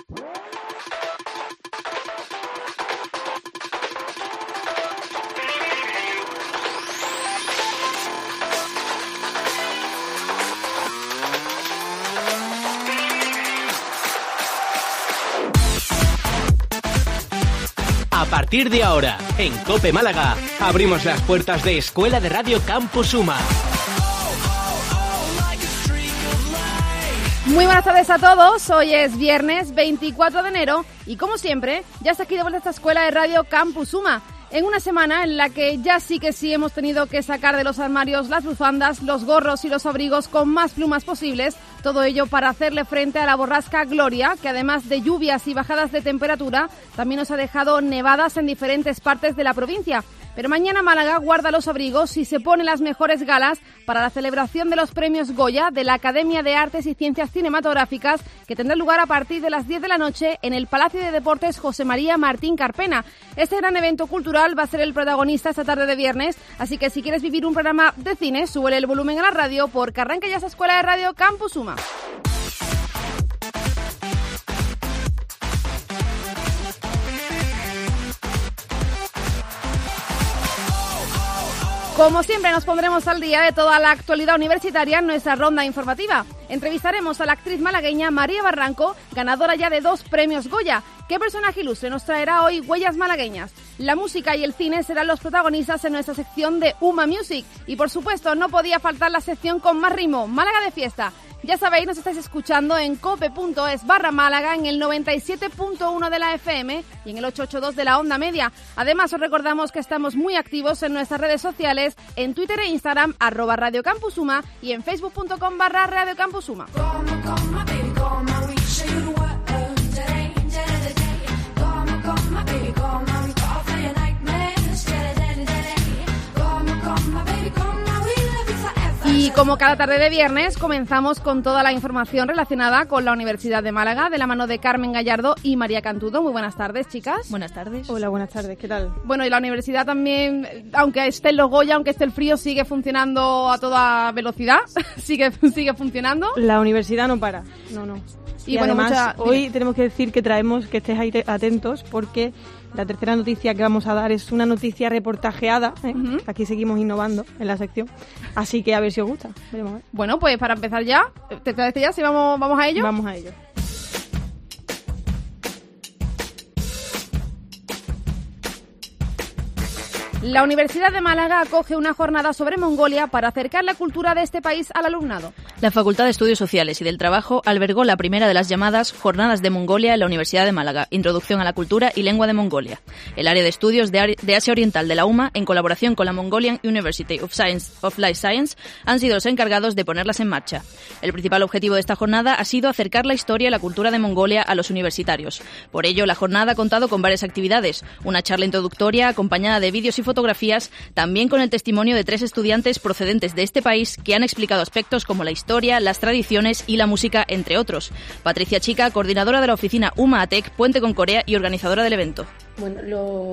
A partir de ahora, en COPE Málaga, abrimos las puertas de Escuela de Radio Campus UMA. Muy buenas tardes a todos, hoy es viernes 24 de enero y como siempre, ya está aquí de vuelta esta Escuela de Radio Campus UMA. En una semana en la que ya sí hemos tenido que sacar de los armarios las bufandas, los gorros y los abrigos con más plumas posibles, todo ello para hacerle frente a la borrasca Gloria, que además de lluvias y bajadas de temperatura, también nos ha dejado nevadas en diferentes partes de la provincia. Pero mañana Málaga guarda los abrigos y se pone las mejores galas para la celebración de los premios Goya de la Academia de Artes y Ciencias Cinematográficas, que tendrá lugar a partir de las 10 de la noche en el Palacio de Deportes José María Martín Carpena. Este gran evento cultural va a ser el protagonista esta tarde de viernes, así que si quieres vivir un programa de cine, súbele el volumen a la radio porque arranca ya esa Escuela de Radio Campus UMA. Como siempre, nos pondremos al día de toda la actualidad universitaria en nuestra ronda informativa. Entrevistaremos a la actriz malagueña María Barranco, ganadora ya de 2 premios Goya. ¿Qué personaje ilustre nos traerá hoy Huellas Malagueñas? La música y el cine serán los protagonistas en nuestra sección de UMA Music. Y por supuesto, no podía faltar la sección con más ritmo, Málaga de Fiesta. Ya sabéis, nos estáis escuchando en cope.es/Málaga, en el 97.1 de la FM y en el 882 de la onda media. Además, os recordamos que estamos muy activos en nuestras redes sociales, en Twitter e Instagram, @Radio Campus UMA y en facebook.com/Radio Campus UMA. Y como cada tarde de viernes, comenzamos con toda la información relacionada con la Universidad de Málaga, de la mano de Carmen Gallardo y María Cantudo. Muy buenas tardes, chicas. Buenas tardes. Hola, buenas tardes, ¿qué tal? Bueno, y la universidad también, aunque esté en los Goya, aunque esté el frío, sigue funcionando a toda velocidad. sigue funcionando. La universidad no para, no. Y bueno, además, hoy tenemos que decir que traemos que estéis ahí atentos porque la tercera noticia que vamos a dar es una noticia reportajeada. Uh-huh. Aquí seguimos innovando en la sección. Así que a ver si os gusta. Veremos a ver. Bueno, pues para empezar ya, ¿te parece ya? Si vamos a ello. Vamos a ello. La Universidad de Málaga acoge una jornada sobre Mongolia para acercar la cultura de este país al alumnado. La Facultad de Estudios Sociales y del Trabajo albergó la primera de las llamadas Jornadas de Mongolia en la Universidad de Málaga, Introducción a la Cultura y Lengua de Mongolia. El área de estudios de Asia Oriental de la UMA, en colaboración con la Mongolian University of Life Science, han sido los encargados de ponerlas en marcha. El principal objetivo de esta jornada ha sido acercar la historia y la cultura de Mongolia a los universitarios. Por ello, la jornada ha contado con varias actividades, una charla introductoria acompañada de vídeos y fotografías, también con el testimonio de 3 estudiantes procedentes de este país que han explicado aspectos como la historia, las tradiciones y la música, entre otros. Patricia Chica, coordinadora de la oficina UMA ATEC Puente con Corea y organizadora del evento. Bueno,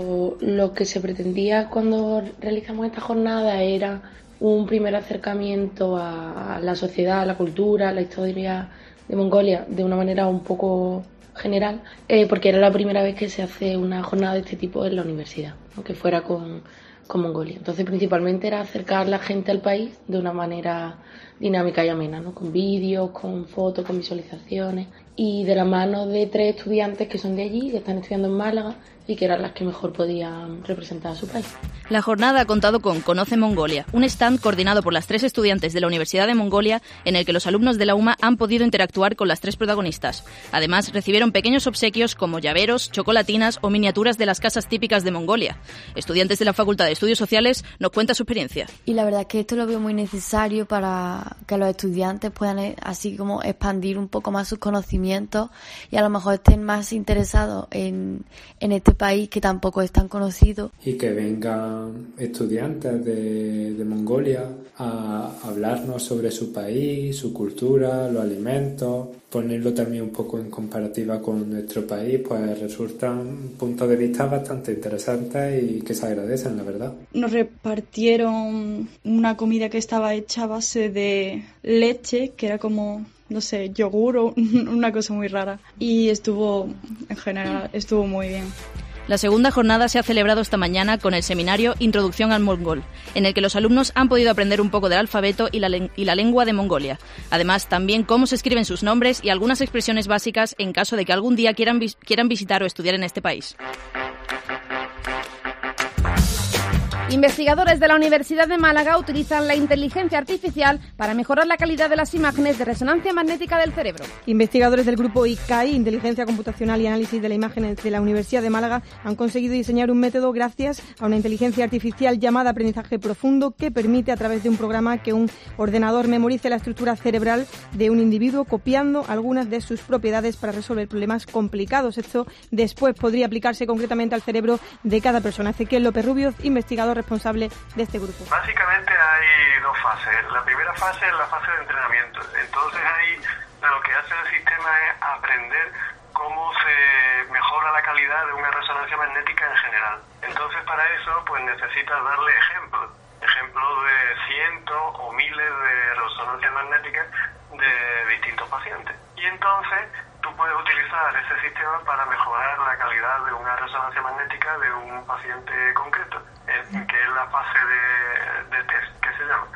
lo que se pretendía cuando realizamos esta jornada era un primer acercamiento a la sociedad, a la cultura, a la historia de Mongolia de una manera un poco general, porque era la primera vez que se hace una jornada de este tipo en la universidad, ¿no? Que fuera con Mongolia. Entonces, principalmente era acercar la gente al país de una manera dinámica y amena, ¿no? Con vídeos, con fotos, con visualizaciones, y de la mano de 3 estudiantes que son de allí, que están estudiando en Málaga y que eran las que mejor podían representar a su país. La jornada ha contado con Conoce Mongolia, un stand coordinado por las 3 estudiantes de la Universidad de Mongolia en el que los alumnos de la UMA han podido interactuar con las 3 protagonistas. Además, recibieron pequeños obsequios como llaveros, chocolatinas o miniaturas de las casas típicas de Mongolia. Estudiantes de la Facultad de Estudios Sociales nos cuentan su experiencia. Y la verdad es que esto lo veo muy necesario para que los estudiantes puedan así como expandir un poco más sus conocimientos y a lo mejor estén más interesados en este país que tampoco es tan conocido. Y que vengan estudiantes de Mongolia a hablarnos sobre su país, su cultura, los alimentos, ponerlo también un poco en comparativa con nuestro país, pues resultan puntos de vista bastante interesantes y que se agradecen, la verdad. Nos repartieron una comida que estaba hecha a base de leche, que era como no sé, yogur o una cosa muy rara. Y en general, estuvo muy bien. La segunda jornada se ha celebrado esta mañana con el seminario Introducción al Mongol, en el que los alumnos han podido aprender un poco del alfabeto y la lengua de Mongolia. Además, también cómo se escriben sus nombres y algunas expresiones básicas en caso de que algún día quieran visitar o estudiar en este país. Investigadores de la Universidad de Málaga utilizan la inteligencia artificial para mejorar la calidad de las imágenes de resonancia magnética del cerebro. Investigadores del grupo ICAI, Inteligencia Computacional y Análisis de la Imagen de la Universidad de Málaga, han conseguido diseñar un método gracias a una inteligencia artificial llamada aprendizaje profundo que permite a través de un programa que un ordenador memorice la estructura cerebral de un individuo copiando algunas de sus propiedades para resolver problemas complicados. Esto después podría aplicarse concretamente al cerebro de cada persona. Ezequiel López Rubio, investigador responsable de este grupo. Básicamente hay dos fases. La primera fase es la fase de entrenamiento. Entonces ahí lo que hace el sistema es aprender cómo se mejora la calidad de una resonancia magnética en general. Entonces para eso pues necesitas darle ejemplos de cientos o miles de resonancias magnéticas de distintos pacientes. Y entonces tú puedes utilizar ese sistema para mejorar la calidad de una resonancia magnética de un paciente concreto, que es la fase de test, que se llama.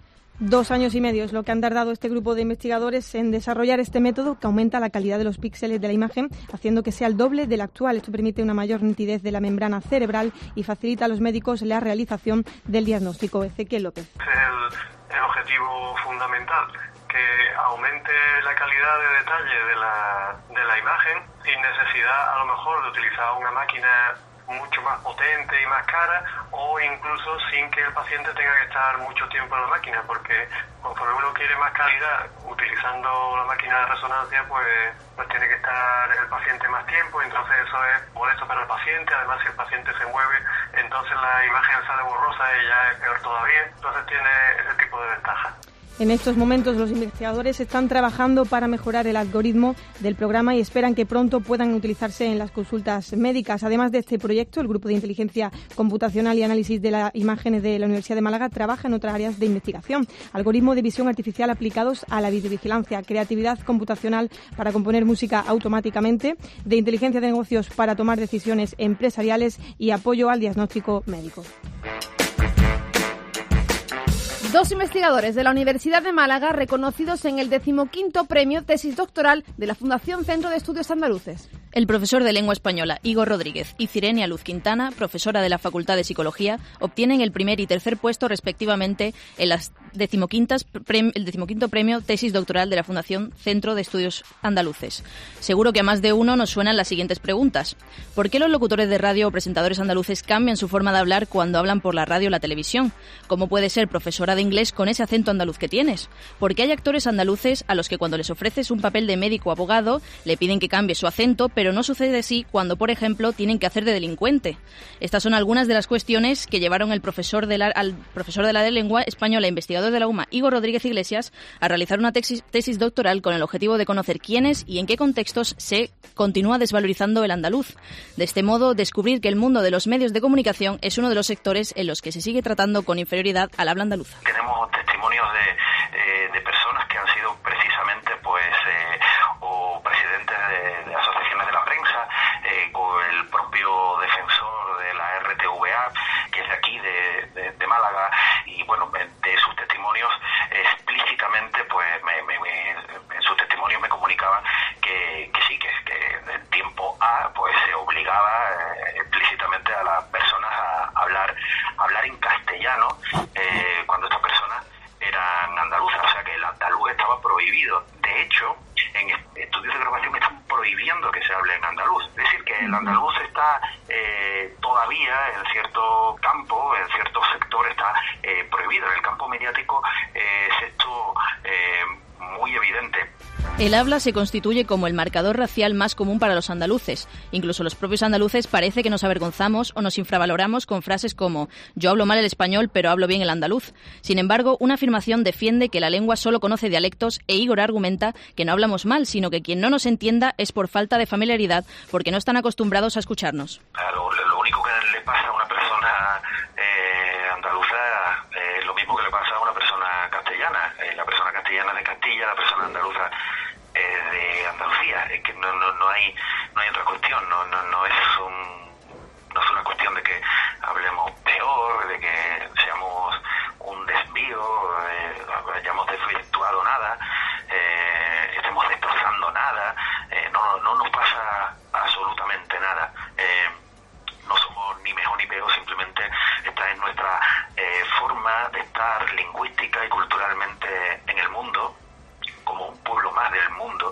2 años y medio es lo que han tardado este grupo de investigadores en desarrollar este método que aumenta la calidad de los píxeles de la imagen, haciendo que sea el doble del actual. Esto permite una mayor nitidez de la membrana cerebral y facilita a los médicos la realización del diagnóstico. Ezequiel López. Es el objetivo fundamental, que aumente la calidad de detalle de la imagen sin necesidad a lo mejor de utilizar una máquina mucho más potente y más cara, o incluso sin que el paciente tenga que estar mucho tiempo en la máquina, porque conforme uno quiere más calidad utilizando la máquina de resonancia, pues tiene que estar el paciente más tiempo, entonces eso es molesto para el paciente. Además, si el paciente se mueve, entonces la imagen sale borrosa y ya es peor todavía. Entonces tiene ese tipo de ventajas. En estos momentos los investigadores están trabajando para mejorar el algoritmo del programa y esperan que pronto puedan utilizarse en las consultas médicas. Además de este proyecto, el Grupo de Inteligencia Computacional y Análisis de la Imagen de la Universidad de Málaga trabaja en otras áreas de investigación. Algoritmos de visión artificial aplicados a la videovigilancia, creatividad computacional para componer música automáticamente, de inteligencia de negocios para tomar decisiones empresariales y apoyo al diagnóstico médico. 2 investigadores de la Universidad de Málaga reconocidos en el 15º Premio Tesis Doctoral de la Fundación Centro de Estudios Andaluces. El profesor de Lengua Española Igor Rodríguez y Cirenia Luz Quintana, profesora de la Facultad de Psicología, obtienen el primer y tercer puesto respectivamente en el 15º Premio Tesis Doctoral de la Fundación Centro de Estudios Andaluces. Seguro que a más de uno nos suenan las siguientes preguntas. ¿Por qué los locutores de radio o presentadores andaluces cambian su forma de hablar cuando hablan por la radio o la televisión? ¿Cómo puede ser profesora de inglés con ese acento andaluz que tienes? ¿Por qué hay actores andaluces a los que cuando les ofreces un papel de médico o abogado le piden que cambie su acento, pero no sucede así cuando, por ejemplo, tienen que hacer de delincuente? Estas son algunas de las cuestiones que llevaron al profesor de la lengua española e investigador de la UMA, Igor Rodríguez Iglesias, a realizar una tesis doctoral con el objetivo de conocer quiénes y en qué contextos se continúa desvalorizando el andaluz. De este modo, descubrir que el mundo de los medios de comunicación es uno de los sectores en los que se sigue tratando con inferioridad al habla andaluza. Tenemos testimonios de personas que han sido precisamente o presidentes de asociaciones de la prensa, o el propio defensor de la RTVA, que es de aquí, de Málaga, y bueno, de sus testimonios explícitamente, pues en sus testimonios me comunicaban que sí, que en tiempo A pues se obligaba explícitamente a las personas a hablar en castellano cuando estas personas eran andaluzas, o sea que el andaluz estaba prohibido. De hecho, en estudios de grabación están prohibiendo que se hable en andaluz. Es decir, que el andaluz está todavía en cierto campo, en cierto sector está prohibido. En el campo mediático es esto muy evidente. El habla se constituye como el marcador racial más común para los andaluces. Incluso los propios andaluces parece que nos avergonzamos o nos infravaloramos con frases como «yo hablo mal el español, pero hablo bien el andaluz». Sin embargo, una afirmación defiende que la lengua solo conoce dialectos e Igor argumenta que no hablamos mal, sino que quien no nos entienda es por falta de familiaridad, porque no están acostumbrados a escucharnos. Lo único que le pasa a una persona andaluza es lo mismo que le pasa a una persona castellana. La persona castellana de Castilla, la persona andaluza no hay otra cuestión, no es una cuestión de que hablemos peor, de que seamos un desvío, hayamos desvirtuado nada, estemos destrozando nada, no nos pasa absolutamente nada. No somos ni mejor ni peor, simplemente esta es nuestra forma de estar lingüística y culturalmente en el mundo, como un pueblo más del mundo,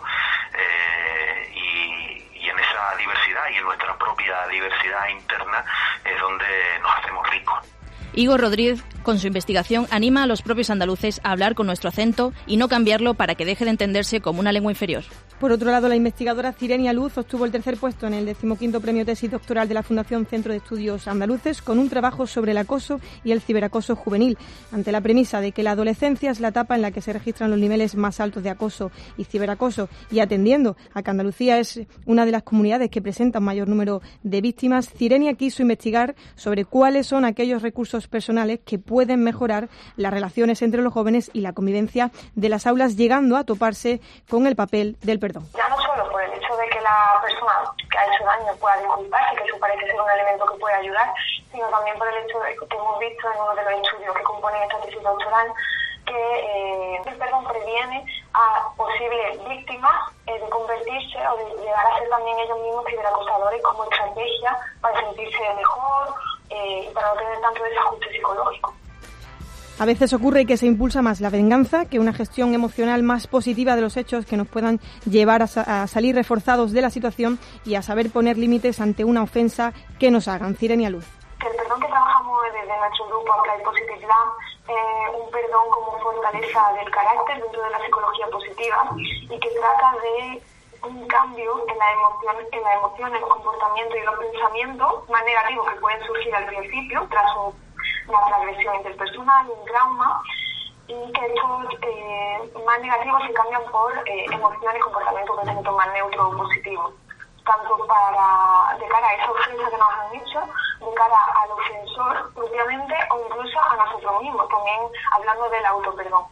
y en esa diversidad y en nuestra propia diversidad interna es donde nos hacemos ricos. Igor Rodríguez, con su investigación, anima a los propios andaluces a hablar con nuestro acento y no cambiarlo para que deje de entenderse como una lengua inferior. Por otro lado, la investigadora Cirenia Luz obtuvo el tercer puesto en el 15º Premio Tesis Doctoral de la Fundación Centro de Estudios Andaluces con un trabajo sobre el acoso y el ciberacoso juvenil, ante la premisa de que la adolescencia es la etapa en la que se registran los niveles más altos de acoso y ciberacoso, y atendiendo a que Andalucía es una de las comunidades que presenta un mayor número de víctimas, Cirenia quiso investigar sobre cuáles son aquellos recursos personales que pueden mejorar las relaciones entre los jóvenes y la convivencia de las aulas, llegando a toparse con el papel del perdón. Ya no solo por el hecho de que la persona que ha hecho daño pueda disculparse, que eso parece ser un elemento que puede ayudar, sino también por el hecho de que hemos visto en uno de los estudios que componen esta tesis doctoral que el perdón previene a posibles víctimas de convertirse o de llegar a ser también ellos mismos ciberacosadores como estrategia para sentirse mejor y para no tener tanto desajuste psicológico. A veces ocurre que se impulsa más la venganza que una gestión emocional más positiva de los hechos que nos puedan llevar a salir reforzados de la situación y a saber poner límites ante una ofensa que nos hagan. Cirenia Luz. El perdón que trabajamos desde nuestro grupo Apply Positive Lab un perdón como fortaleza del carácter dentro de la psicología positiva y que trata de un cambio en la emoción, en los comportamientos y los pensamientos más negativos que pueden surgir al principio tras una transgresión interpersonal, un trauma, y que estos más negativos se cambian por emociones y comportamientos que se más neutros o positivos, tanto de cara a esa ofensa que nos han hecho, de cara al ofensor propiamente o incluso a nosotros mismos, también hablando del autoperdón.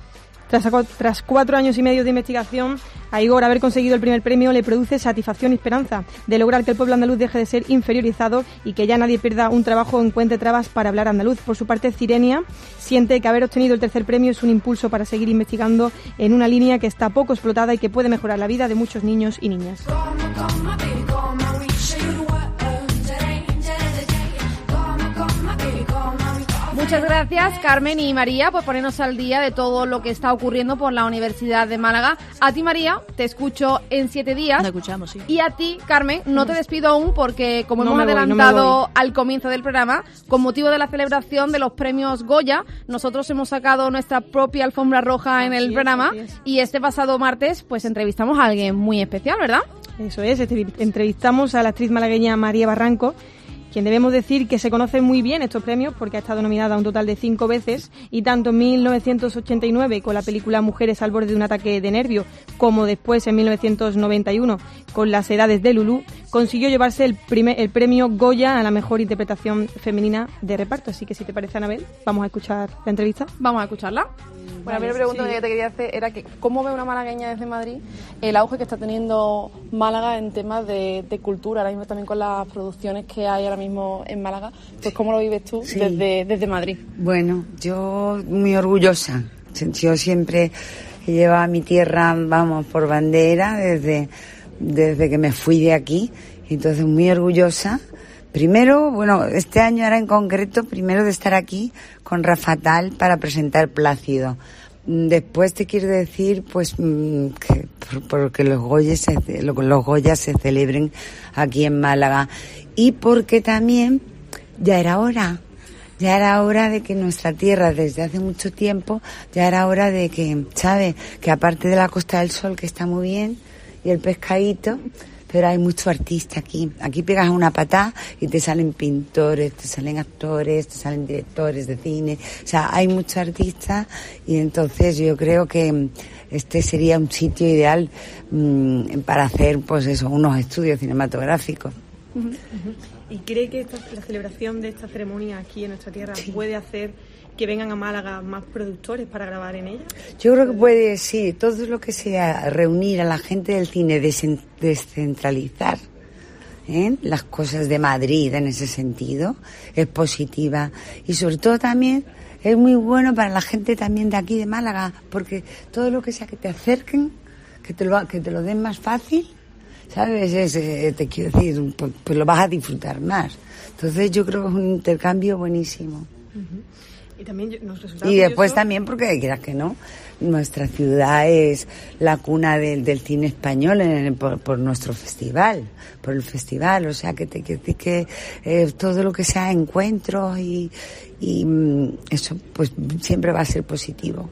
Tras 4 años y medio de investigación, a Igor haber conseguido el primer premio le produce satisfacción y esperanza de lograr que el pueblo andaluz deje de ser inferiorizado y que ya nadie pierda un trabajo o encuentre trabas para hablar andaluz. Por su parte, Cirenia siente que haber obtenido el tercer premio es un impulso para seguir investigando en una línea que está poco explotada y que puede mejorar la vida de muchos niños y niñas. Muchas gracias, Carmen y María, por ponernos al día de todo lo que está ocurriendo por la Universidad de Málaga. A ti, María, te escucho en 7 días. Te escuchamos, sí. Y a ti, Carmen, no te despido aún porque, como hemos adelantado al comienzo del programa, con motivo de la celebración de los premios Goya, nosotros hemos sacado nuestra propia alfombra roja en el programa y este pasado martes pues entrevistamos a alguien muy especial, ¿verdad? Eso es, entrevistamos a la actriz malagueña María Barranco, quien debemos decir que se conoce muy bien estos premios porque ha estado nominada un total de 5 veces y tanto en 1989 con la película Mujeres al borde de un ataque de nervio como después en 1991 con Las edades de Lulú consiguió llevarse el premio Goya a la mejor interpretación femenina de reparto. Así que si te parece, Anabel, vamos a escuchar la entrevista. Vamos a escucharla. Bueno, a mí la pregunta que te quería hacer era que ¿cómo ve una malagueña desde Madrid el auge que está teniendo Málaga en temas de cultura, ahora mismo también con las producciones que hay ahora mismo en Málaga? Pues ¿cómo lo vives tú desde Madrid? Bueno, yo muy orgullosa. Yo siempre he llevado a mi tierra, vamos, por bandera desde que me fui de aquí. Entonces muy orgullosa. Primero, bueno, este año era en concreto, primero de estar aquí con Rafa Tal para presentar Plácido. Después te quiero decir, pues, que porque los Goya se celebren aquí en Málaga. Y porque también ya era hora de que nuestra tierra, desde hace mucho tiempo, ya era hora de que, ¿sabes? Que aparte de la Costa del Sol, que está muy bien, y el pescadito, pero hay mucho artista aquí. Aquí pegas una patada y te salen pintores, te salen actores, te salen directores de cine. O sea, hay muchos artistas y entonces yo creo que este sería un sitio ideal para hacer, pues eso, unos estudios cinematográficos. ¿Y cree que la celebración de esta ceremonia aquí en nuestra tierra puede hacer que vengan a Málaga más productores para grabar en ella? Yo creo que puede, sí, todo lo que sea reunir a la gente del cine, descentralizar las cosas de Madrid en ese sentido, es positiva. Y sobre todo también es muy bueno para la gente también de aquí de Málaga, porque todo lo que sea que te acerquen, que te lo den más fácil, ¿sabes? Te quiero decir, pues lo vas a disfrutar más. Entonces yo creo que es un intercambio buenísimo. Y también y después también, porque quieras que no, nuestra ciudad es la cuna del cine español por nuestro festival, por el festival, o sea que te quiero decir que todo lo que sea encuentros y eso pues siempre va a ser positivo.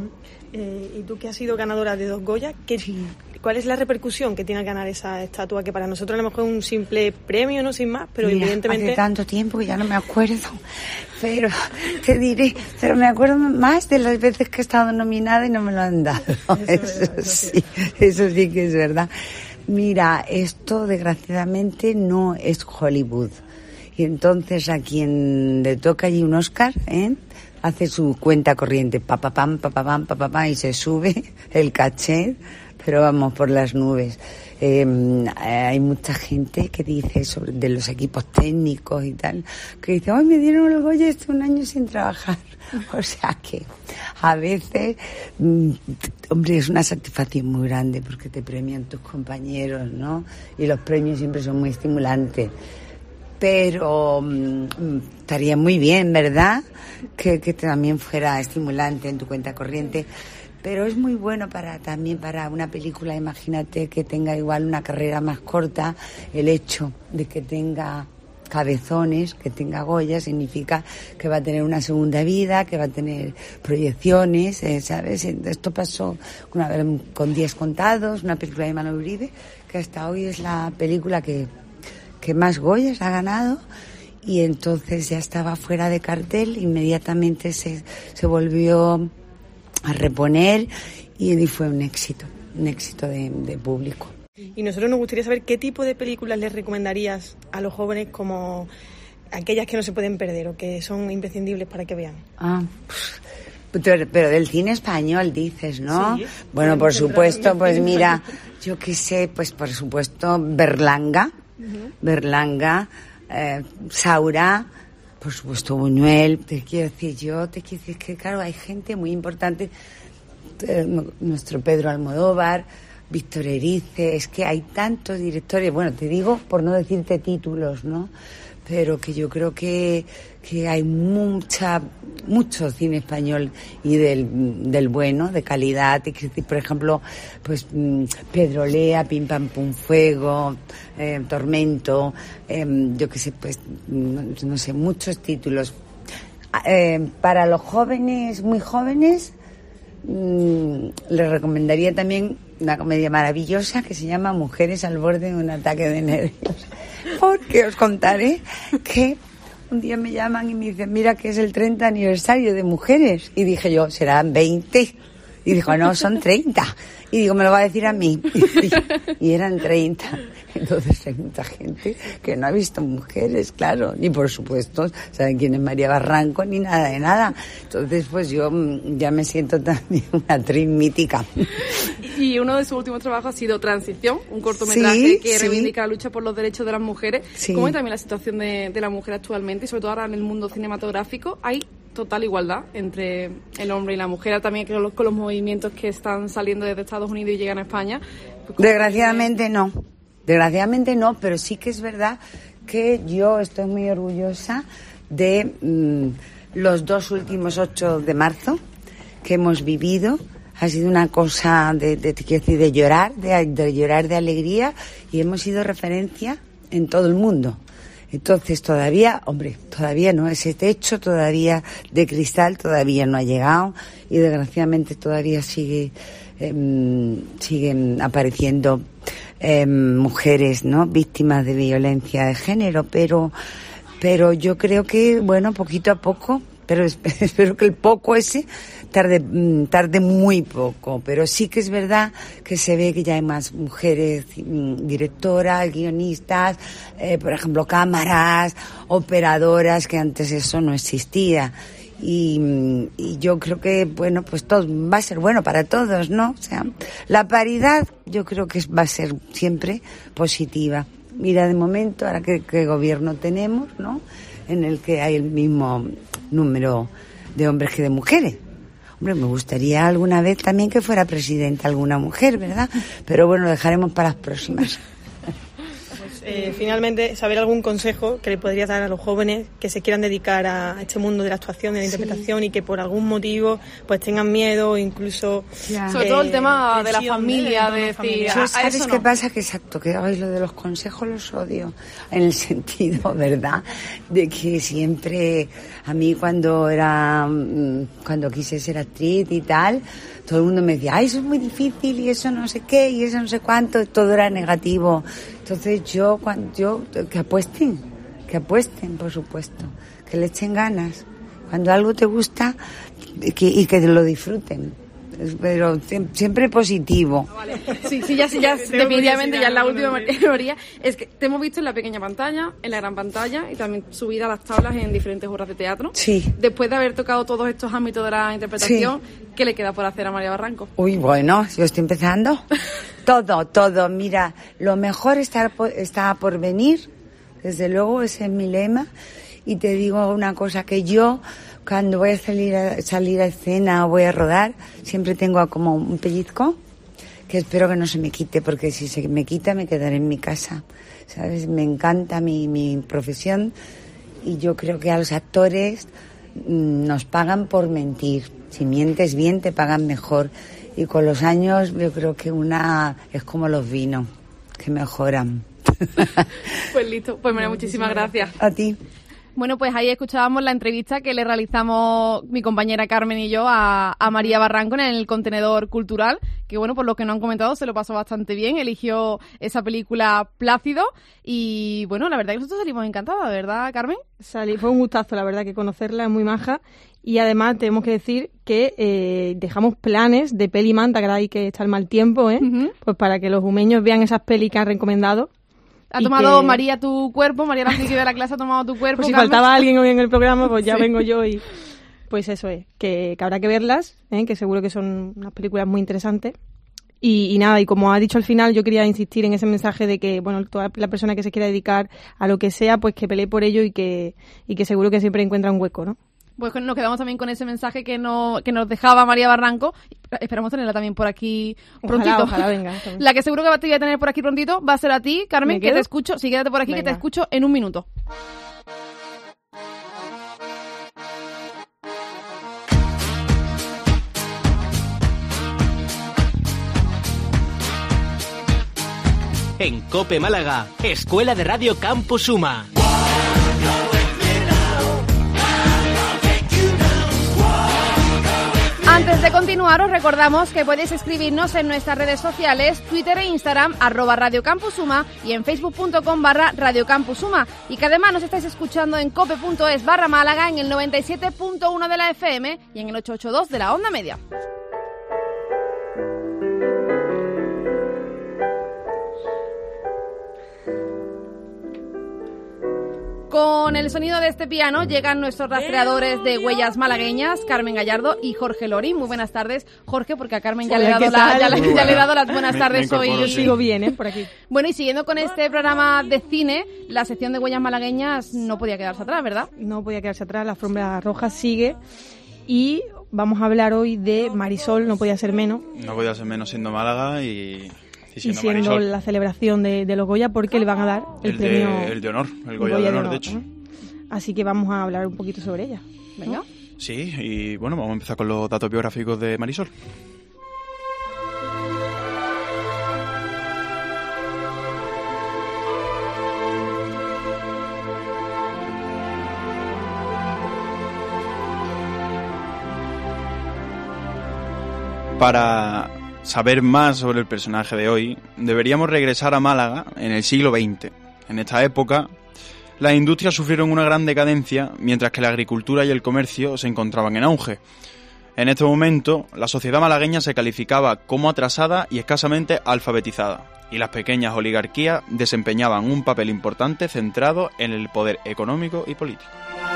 Y tú que has sido ganadora de 2 Goya, ¿cuál es la repercusión que tiene al ganar esa estatua? Que para nosotros a lo mejor es un simple premio, no sin más, pero mira, evidentemente... Hace tanto tiempo que ya no me acuerdo, pero te diré, pero me acuerdo más de las veces que he estado nominada y no me lo han dado. Eso sí que es verdad. Mira, esto desgraciadamente no es Hollywood. Y entonces a quien le toca allí un Oscar, hace su cuenta corriente, papapam, y se sube el caché, pero vamos por las nubes. Hay mucha gente que dice de los equipos técnicos y tal, que dice, ¡ay, me dieron el Goya, estoy un año sin trabajar! O sea que a veces, hombre, es una satisfacción muy grande porque te premian tus compañeros, ¿no? Y los premios siempre son muy estimulantes. Pero estaría muy bien, ¿verdad? Que también fuera estimulante en tu cuenta corriente. Pero es muy bueno también para una película, imagínate que tenga igual una carrera más corta, el hecho de que tenga cabezones, que tenga Goya, significa que va a tener una segunda vida, que va a tener proyecciones, ¿sabes? Esto pasó una vez con 10 contados, una película de Manuel Uribe, que hasta hoy es la película que más Goyas ha ganado, y entonces ya estaba fuera de cartel, inmediatamente se volvió a reponer y fue un éxito de público. Y nosotros nos gustaría saber qué tipo de películas les recomendarías a los jóvenes como aquellas que no se pueden perder o que son imprescindibles para que vean. Pero del cine español dices, ¿no? Sí, bueno, por supuesto, pues mira, yo qué sé, pues por supuesto Berlanga, Saura, por supuesto Buñuel. Te quiero decir que claro, hay gente muy importante, nuestro Pedro Almodóvar, Víctor Erice, es que hay tantos directores, bueno, te digo por no decirte títulos, ¿no? Pero que yo creo que hay mucho cine español y del bueno, de calidad. Por ejemplo, pues Pedro Lea, Pim Pam Pum Fuego, Tormento, yo qué sé, pues no sé, muchos títulos. Para los jóvenes, muy jóvenes, les recomendaría también una comedia maravillosa que se llama Mujeres al borde de un ataque de nervios. Porque os contaré que un día me llaman y me dicen, mira que es el 30 aniversario de Mujeres. Y dije yo, serán 20. Y dijo, no, son 30. Y digo, me lo va a decir a mí. Y eran 30. Entonces hay mucha gente que no ha visto Mujeres, claro. Ni por supuesto saben quién es María Barranco, ni nada de nada. Entonces pues yo ya me siento también una actriz mítica. Y uno de sus últimos trabajos ha sido Transición, un cortometraje que reivindica la lucha por los derechos de las mujeres. ¿Cómo es también la situación de la mujer actualmente? Y sobre todo ahora en el mundo cinematográfico, ¿hay total igualdad entre el hombre y la mujer? También con los movimientos que están saliendo desde Estados Unidos y llegan a España. Pues, Desgraciadamente no, pero sí que es verdad que yo estoy muy orgullosa de los 2 últimos 8 de marzo que hemos vivido. Ha sido una cosa de llorar, de llorar de alegría, y hemos sido referencia en todo el mundo. Entonces todavía no, ese techo todavía de cristal todavía no ha llegado, y desgraciadamente todavía siguen apareciendo mujeres, ¿no?, víctimas de violencia de género, pero yo creo que, bueno, poquito a poco pero espero que el poco ese tarde muy poco, pero sí que es verdad que se ve que ya hay más mujeres directoras, guionistas, por ejemplo, cámaras, operadoras, que antes eso no existía. Y yo creo que, bueno, pues todo va a ser bueno para todos, ¿no? O sea, la paridad yo creo que va a ser siempre positiva. Mira, de momento, ahora qué gobierno tenemos, ¿no? En el que hay el mismo número de hombres que de mujeres. Hombre, me gustaría alguna vez también que fuera presidenta alguna mujer, ¿verdad? Pero bueno, lo dejaremos para las próximas. Finalmente, saber algún consejo que le podrías dar a los jóvenes que se quieran dedicar a este mundo de la actuación, de la interpretación, y que por algún motivo pues tengan miedo, incluso... Sobre todo el tema de la familia, de decir... ¿Sabes qué pasa? Que exacto, que ay, lo de los consejos los odio, en el sentido, ¿verdad?, de que siempre, a mí cuando quise ser actriz y tal, todo el mundo me decía, ay, eso es muy difícil, y eso no sé qué, y eso no sé cuánto, todo era negativo. Entonces que apuesten, por supuesto, que le echen ganas. Cuando algo te gusta, y que lo disfruten. Pero siempre positivo. Vale. Sí, ya definitivamente ya es la última categoría. Es que te hemos visto en la pequeña pantalla, en la gran pantalla y también subida a las tablas en diferentes obras de teatro. Sí. Después de haber tocado todos estos ámbitos de la interpretación, sí, ¿qué le queda por hacer a María Barranco? Uy, bueno, yo estoy empezando. Todo. Mira, lo mejor está por venir. Desde luego, ese es mi lema. Y te digo una cosa, que yo, cuando voy a salir a escena o voy a rodar, siempre tengo como un pellizco que espero que no se me quite, porque si se me quita me quedaré en mi casa, ¿sabes? Me encanta mi profesión, y yo creo que a los actores nos pagan por mentir. Si mientes bien te pagan mejor, y con los años yo creo que es como los vinos, que mejoran. Pues listo, pues María, muchísimas gracias. A ti. Bueno, pues ahí escuchábamos la entrevista que le realizamos mi compañera Carmen y yo a María Barranco en el Contenedor Cultural, que bueno, por lo que nos han comentado se lo pasó bastante bien, eligió esa película Plácido, y bueno, la verdad que nosotros salimos encantadas, ¿verdad, Carmen? Fue un gustazo, la verdad, que conocerla, es muy maja, y además tenemos que decir que dejamos planes de peli manta, que ahora hay que echar mal tiempo, pues para que los humeños vean esas pelis que han recomendado. Ha tomado María tu cuerpo, María la friki de la clase ha tomado tu cuerpo. Pues si Carmen, faltaba alguien hoy en el programa, pues ya vengo yo, y pues eso es, que habrá que verlas, que seguro que son unas películas muy interesantes. Y nada, y como ha dicho al final, yo quería insistir en ese mensaje de que, bueno, toda la persona que se quiera dedicar a lo que sea, pues que pelee por ello, y que seguro que siempre encuentra un hueco, ¿no? Pues nos quedamos también con ese mensaje que nos dejaba María Barranco. Esperamos tenerla también por aquí prontito. Ojalá venga. También. La que seguro que te voy a tener por aquí prontito va a ser a ti, Carmen, que te escucho. Sí, quédate por aquí, venga, que te escucho en un minuto. En COPE Málaga, Escuela de Radio Campus Suma. Antes de continuar, os recordamos que podéis escribirnos en nuestras redes sociales, Twitter e Instagram, @Radio Campus Suma, y en facebook.com/Radio Campus Suma, y que además nos estáis escuchando en cope.es/Málaga, en el 97.1 de la FM y en el 882 de la onda media. Con el sonido de este piano llegan nuestros rastreadores de huellas malagueñas, Carmen Gallardo y Jorge Lori. Muy buenas tardes, Jorge, porque a Carmen ya le he dado las buenas tardes hoy. Yo sigo bien, por aquí. Bueno, y siguiendo con este programa de cine, la sección de huellas malagueñas no podía quedarse atrás, ¿verdad? No podía quedarse atrás, la alfombra roja sigue, y vamos a hablar hoy de Marisol, no podía ser menos. No podía ser menos siendo Málaga y siendo Marisol, la celebración de los Goya, porque le van a dar el premio... el de honor, el Goya de honor, de hecho. Así que vamos a hablar un poquito sobre ella. Venga. Sí, y bueno, vamos a empezar con los datos biográficos de Marisol. Para saber más sobre el personaje de hoy, deberíamos regresar a Málaga en el siglo XX. En esta época, las industrias sufrieron una gran decadencia, mientras que la agricultura y el comercio se encontraban en auge. En este momento, la sociedad malagueña se calificaba como atrasada y escasamente alfabetizada, y las pequeñas oligarquías desempeñaban un papel importante centrado en el poder económico y político.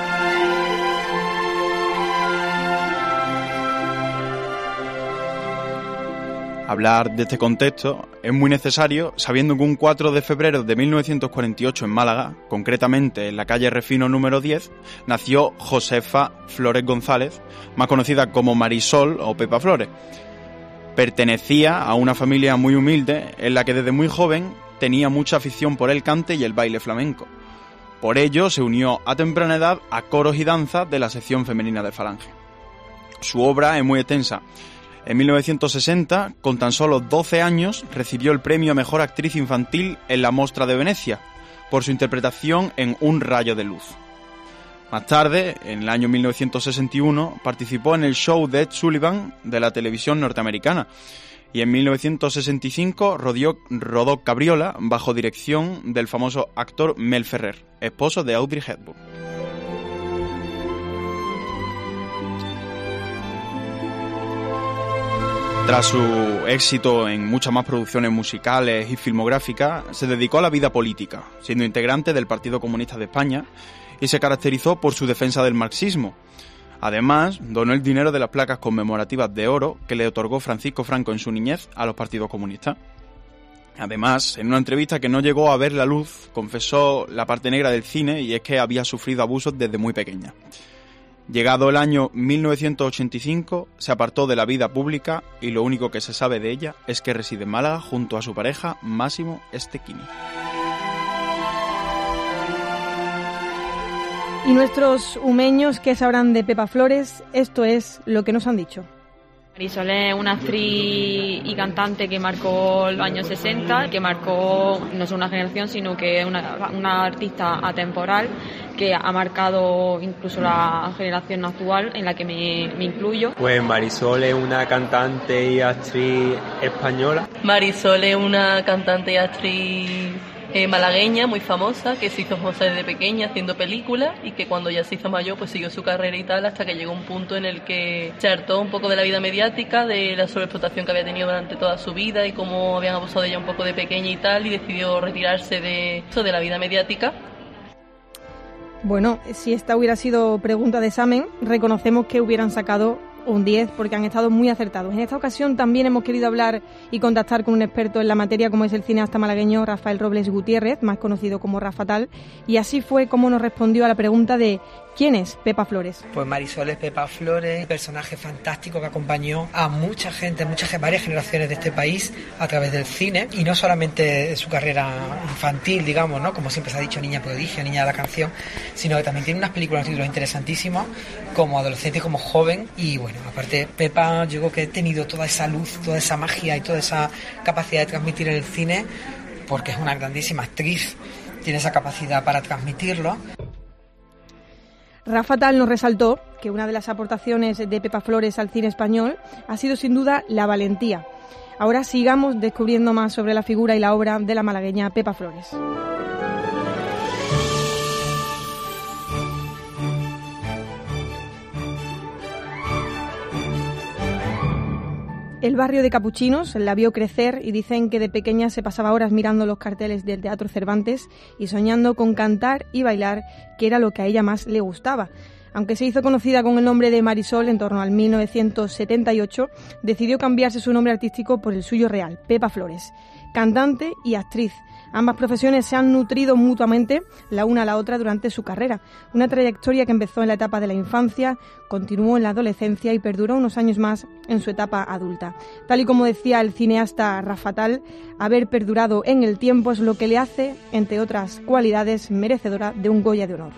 Hablar de este contexto es muy necesario, sabiendo que un 4 de febrero de 1948 en Málaga, concretamente en la calle Refino número 10, nació Josefa Flores González, más conocida como Marisol o Pepa Flores. Pertenecía a una familia muy humilde en la que desde muy joven tenía mucha afición por el cante y el baile flamenco. Por ello se unió a temprana edad a coros y danzas de la sección femenina de Falange. Su obra es muy extensa. En 1960, con tan solo 12 años, recibió el premio a Mejor Actriz Infantil en la Mostra de Venecia, por su interpretación en Un rayo de luz. Más tarde, en el año 1961, participó en el show de Ed Sullivan de la televisión norteamericana, y en 1965 rodó Cabriola bajo dirección del famoso actor Mel Ferrer, esposo de Audrey Hepburn. Tras su éxito en muchas más producciones musicales y filmográficas, se dedicó a la vida política, siendo integrante del Partido Comunista de España, y se caracterizó por su defensa del marxismo. Además, donó el dinero de las placas conmemorativas de oro que le otorgó Francisco Franco en su niñez a los partidos comunistas. Además, en una entrevista que no llegó a ver la luz, confesó la parte negra del cine, y es que había sufrido abusos desde muy pequeña. Llegado el año 1985, se apartó de la vida pública y lo único que se sabe de ella es que reside en Málaga junto a su pareja Máximo Stecchini. Y nuestros humeños, ¿qué sabrán de Pepa Flores? Esto es lo que nos han dicho. Marisol es una actriz y cantante que marcó los años 60, que marcó no solo una generación, sino que es una artista atemporal que ha marcado incluso la generación actual en la que me incluyo. Pues Marisol es una cantante y actriz española. Marisol es una cantante y actriz malagueña muy famosa, que se hizo famosa desde pequeña haciendo películas, y que cuando ya se hizo mayor pues siguió su carrera y tal, hasta que llegó un punto en el que se hartó un poco de la vida mediática, de la sobreexplotación que había tenido durante toda su vida y cómo habían abusado de ella un poco de pequeña y tal, y decidió retirarse de la vida mediática. Bueno, si esta hubiera sido pregunta de examen, reconocemos que hubieran sacado un 10 porque han estado muy acertados. En esta ocasión también hemos querido hablar y contactar con un experto en la materia como es el cineasta malagueño Rafael Robles Gutiérrez, más conocido como Rafa Tal, y así fue como nos respondió a la pregunta de ¿quién es Pepa Flores? Pues Marisol es Pepa Flores, un personaje fantástico que acompañó a mucha gente, varias generaciones de este país a través del cine, y no solamente su carrera infantil, digamos, ¿no? Como siempre se ha dicho, niña prodigio, niña de la canción, sino que también tiene unas películas, unos títulos interesantísimos como adolescente y como joven. Y bueno, aparte Pepa, yo creo que he tenido toda esa luz, toda esa magia y toda esa capacidad de transmitir en el cine, porque es una grandísima actriz, tiene esa capacidad para transmitirlo. Rafa Tal nos resaltó que una de las aportaciones de Pepa Flores al cine español ha sido sin duda la valentía. Ahora sigamos descubriendo más sobre la figura y la obra de la malagueña Pepa Flores. El barrio de Capuchinos la vio crecer y dicen que de pequeña se pasaba horas mirando los carteles del Teatro Cervantes y soñando con cantar y bailar, que era lo que a ella más le gustaba. Aunque se hizo conocida con el nombre de Marisol en torno al 1978, decidió cambiarse su nombre artístico por el suyo real, Pepa Flores. Cantante y actriz. Ambas profesiones se han nutrido mutuamente la una a la otra durante su carrera. Una trayectoria que empezó en la etapa de la infancia, continuó en la adolescencia y perduró unos años más en su etapa adulta. Tal y como decía el cineasta Rafa Tal, haber perdurado en el tiempo es lo que le hace, entre otras cualidades, merecedora de un Goya de honor.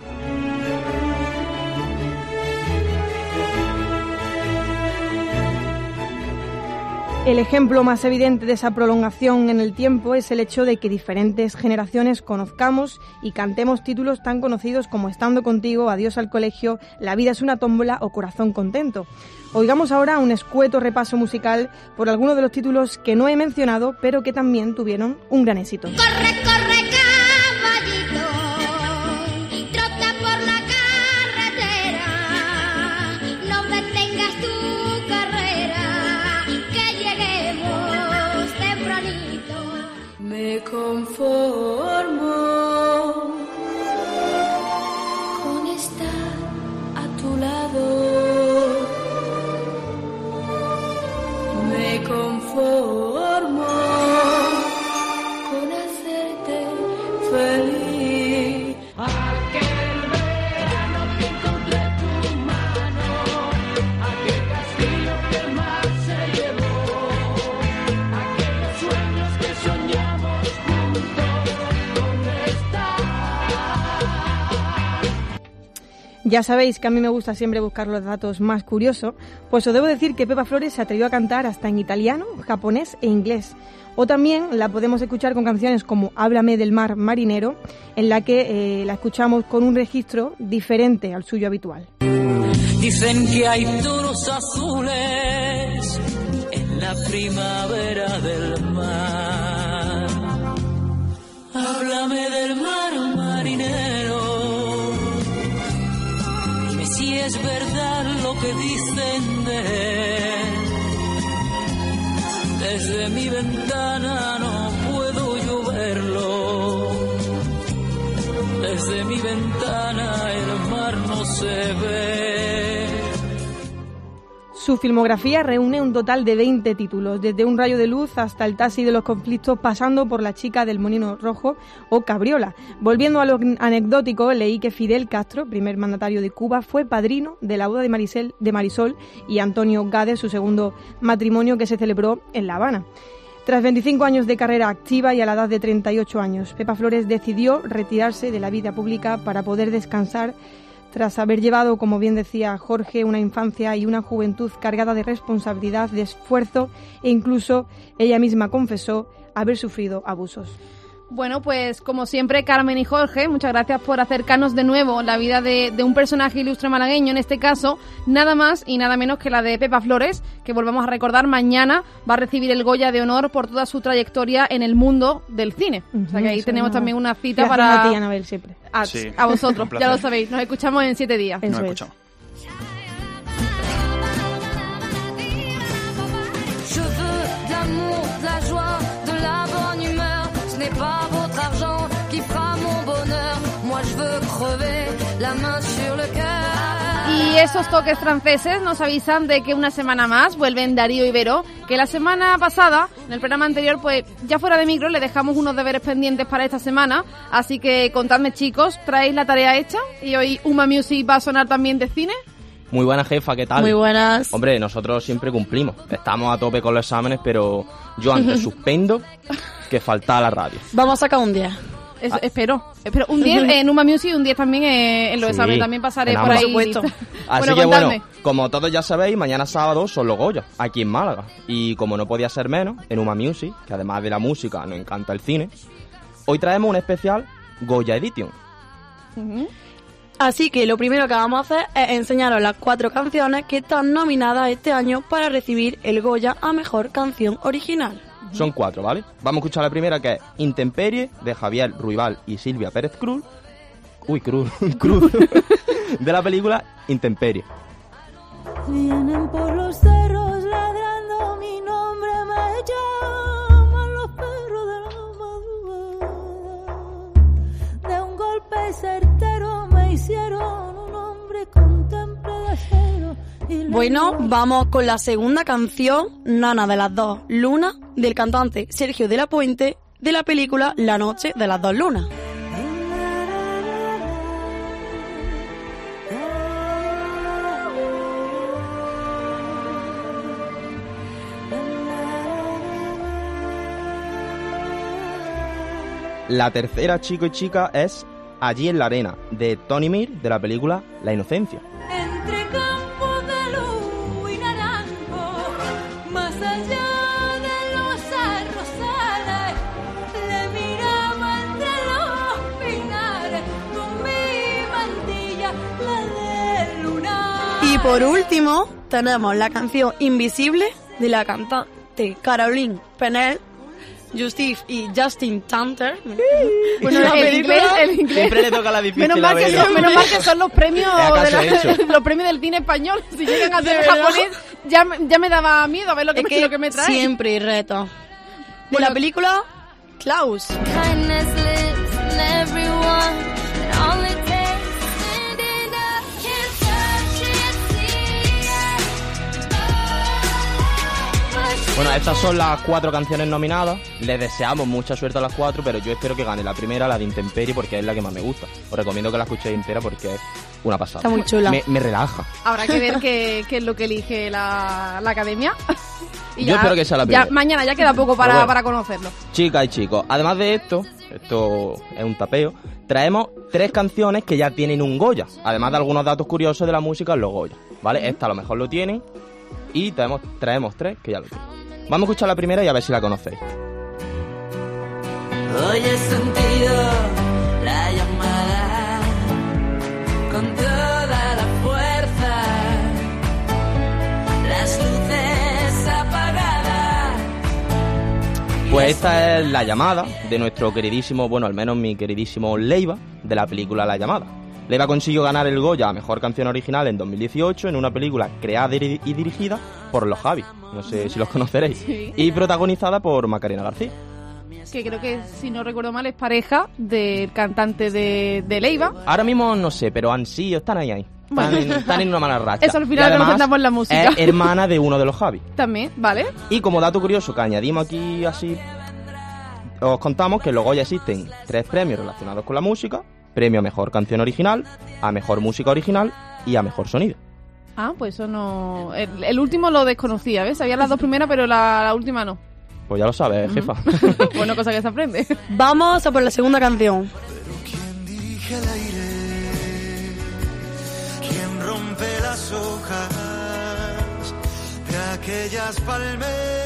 El ejemplo más evidente de esa prolongación en el tiempo es el hecho de que diferentes generaciones conozcamos y cantemos títulos tan conocidos como Estando contigo, Adiós al colegio, La vida es una tómbola o Corazón contento. Oigamos ahora un escueto repaso musical por algunos de los títulos que no he mencionado, pero que también tuvieron un gran éxito. Corre, corre, caballito, con estar a tu lado. Me conformo con hacerte feliz. Aquel verano que encontré tu mano, aquel castillo que el mar se llevó, aquellos sueños que soñamos juntos, ¿dónde están? Ya sabéis que a mí me gusta siempre buscar los datos más curiosos, pues os debo decir que Pepa Flores se atrevió a cantar hasta en italiano, japonés e inglés. O también la podemos escuchar con canciones como Háblame del mar marinero, en la que la escuchamos con un registro diferente al suyo habitual. Dicen que hay toros azules en la primavera del mar. Háblame del mar marinero. Dime si es verdad lo que dicen de él. Desde mi ventana no puedo yo verlo. Desde mi ventana el mar no se ve. Su filmografía reúne un total de 20 títulos, desde Un rayo de luz hasta El taxi de los conflictos, pasando por La chica del molino rojo o Cabriola. Volviendo a lo anecdótico, leí que Fidel Castro, primer mandatario de Cuba, fue padrino de la boda de Marisol y Antonio Gades, su segundo matrimonio, que se celebró en La Habana. Tras 25 años de carrera activa y a la edad de 38 años, Pepa Flores decidió retirarse de la vida pública para poder descansar, tras haber llevado, como bien decía Jorge, una infancia y una juventud cargada de responsabilidad, de esfuerzo e incluso ella misma confesó haber sufrido abusos. Bueno, pues como siempre, Carmen y Jorge, muchas gracias por acercarnos de nuevo la vida de un personaje ilustre malagueño, en este caso, nada más y nada menos que la de Pepa Flores, que volvemos a recordar, mañana va a recibir el Goya de Honor por toda su trayectoria en el mundo del cine. O sea que ahí tenemos también una cita para... A ti, Anabel, siempre. A vosotros, ya lo sabéis, nos escuchamos en 7 días. Nos escuchamos. Y esos toques franceses nos avisan de que una semana más vuelven Darío y Vero, que la semana pasada, en el programa anterior, pues ya fuera de micro, le dejamos unos deberes pendientes para esta semana, así que contadme, chicos, ¿traéis la tarea hecha? ¿Y hoy Uma Music va a sonar también de cine? Muy buena, jefa, ¿qué tal? Muy buenas. Hombre, nosotros siempre cumplimos, estamos a tope con los exámenes, pero yo antes suspendo que falta a la radio. Vamos a sacar un 10. Espero un 10 en Uma Music y un 10 también en los exámenes. También pasaré por ahí. Así que bueno, como todos ya sabéis, mañana sábado son los Goya, aquí en Málaga. Y como no podía ser menos, en Uma Music, que además de la música nos encanta el cine, hoy traemos un especial Goya Edition. Así que lo primero que vamos a hacer es enseñaros las 4 canciones que están nominadas este año para recibir el Goya a Mejor Canción Original. Son 4, ¿vale? Vamos a escuchar la primera, que es Intemperie, de Javier Ruibal y Silvia Pérez Cruz. Cruz. De la película Intemperie. Vienen por los cerros ladrando mi nombre, me llaman los perros de la madrugada. De un golpe certero me hicieron un hombre con temple de acero. Bueno, vamos con la segunda canción, Nana de las dos lunas, del cantante Sergio de la Puente, de la película La noche de las dos lunas. La tercera, chico y chica, es Allí en la arena, de Tony Mir, de la película La inocencia. Entre campos de luz y naranjo, más allá de los arrozales, le miraba entre los pinares con mi mantilla, la de luna. Y por último, tenemos la canción Invisible, de la cantante Caroline Penel, Justif y Justin Tanter. Bueno, el inglés. Siempre le toca la difícil. Menos mal que son los premios los premios del cine español. Si llegan a ser japonés, ya me daba miedo a ver lo que me trae. Siempre reto. De la película Klaus. Bueno, estas son las 4 canciones nominadas. Les deseamos mucha suerte a las 4, pero yo espero que gane la primera, la de Intemperie, porque es la que más me gusta. Os recomiendo que la escuchéis entera porque es una pasada. Está muy chula. Me relaja. Habrá que ver qué es lo que elige la academia. Y yo espero que sea la primera. Mañana ya queda poco para conocerlo. Chicas y chicos, además de esto es un tapeo, traemos 3 canciones que ya tienen un Goya, además de algunos datos curiosos de la música en los Goya, ¿vale? Esta a lo mejor lo tienen y traemos 3 que ya lo tienen. Vamos a escuchar la primera y a ver si la conocéis. Hoy he sentido la llamada con toda la fuerza, las luces apagadas. Pues esta es La llamada de nuestro queridísimo, bueno, al menos mi queridísimo Leiva, de la película La llamada. Leiva consiguió ganar el Goya a Mejor Canción Original en 2018 en una película creada y dirigida por los Javi, no sé si los conoceréis, sí. Y protagonizada por Macarena García. Que creo que, si no recuerdo mal, es pareja del cantante de Leiva. Ahora mismo no sé, pero han sido, están ahí. Están en una mala racha. Eso al final lo contamos en la música. Es hermana de uno de los Javi. También, ¿vale? Y como dato curioso que añadimos aquí así, os contamos que en los Goya existen 3 premios relacionados con la música. Premio a Mejor Canción Original, a Mejor Música Original y a Mejor Sonido. Ah, pues eso no... El último lo desconocía, ¿ves? Sabía las 2 primeras, pero la última no. Pues ya lo sabes, jefa. Bueno, cosa que se aprende. Vamos a por la segunda canción. Pero ¿quién dirige el aire? ¿Quién rompe las hojas de aquellas palmeras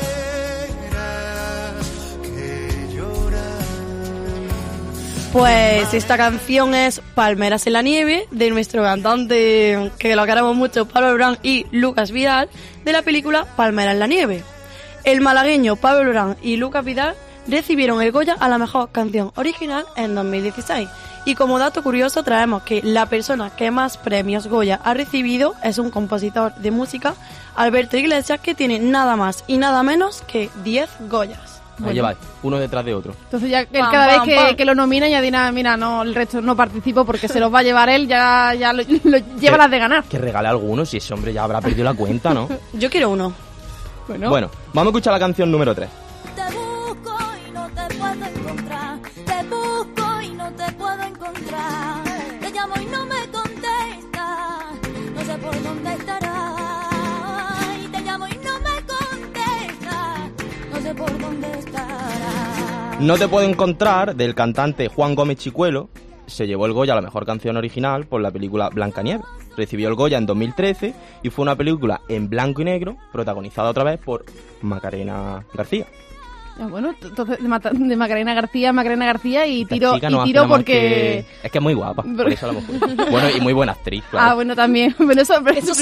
que lloran? Pues esta canción es Palmeras en la nieve, de nuestro cantante, que lo queremos mucho, Pablo Alborán y Lucas Vidal, de la película Palmeras en la nieve. El malagueño Pablo Alborán y Lucas Vidal recibieron el Goya a la Mejor Canción Original en 2016. Y como dato curioso traemos que la persona que más premios Goya ha recibido es un compositor de música, Alberto Iglesias, que tiene nada más y nada menos que 10 Goyas. Bueno. Ahí lleváis, uno detrás de otro. Entonces ya cada vez que lo nomina ya dirá, mira, no, el resto no participo porque se los va a llevar él, ya lo lleva las de ganar. Que regale algunos, si ese hombre ya habrá perdido la cuenta, ¿no? Yo quiero uno. Bueno, vamos a escuchar la canción número 3. Te busco y no te puedo encontrar. Te busco y no te puedo encontrar. Te llamo y no me contestas. No sé por dónde estarás. Y te llamo y no me contestas. No sé por dónde estarás. No te puedo encontrar, del cantante Juan Gómez Chicuelo, se llevó el Goya a la Mejor Canción Original por la película Blancanieves. Recibió el Goya en 2013 y fue una película en blanco y negro protagonizada otra vez por Macarena García. Bueno, entonces de Macarena García y tiro porque... Es que es muy guapa, por eso a lo mejor. Bueno, y muy buena actriz, claro. Ah, bueno, también. Bueno, eso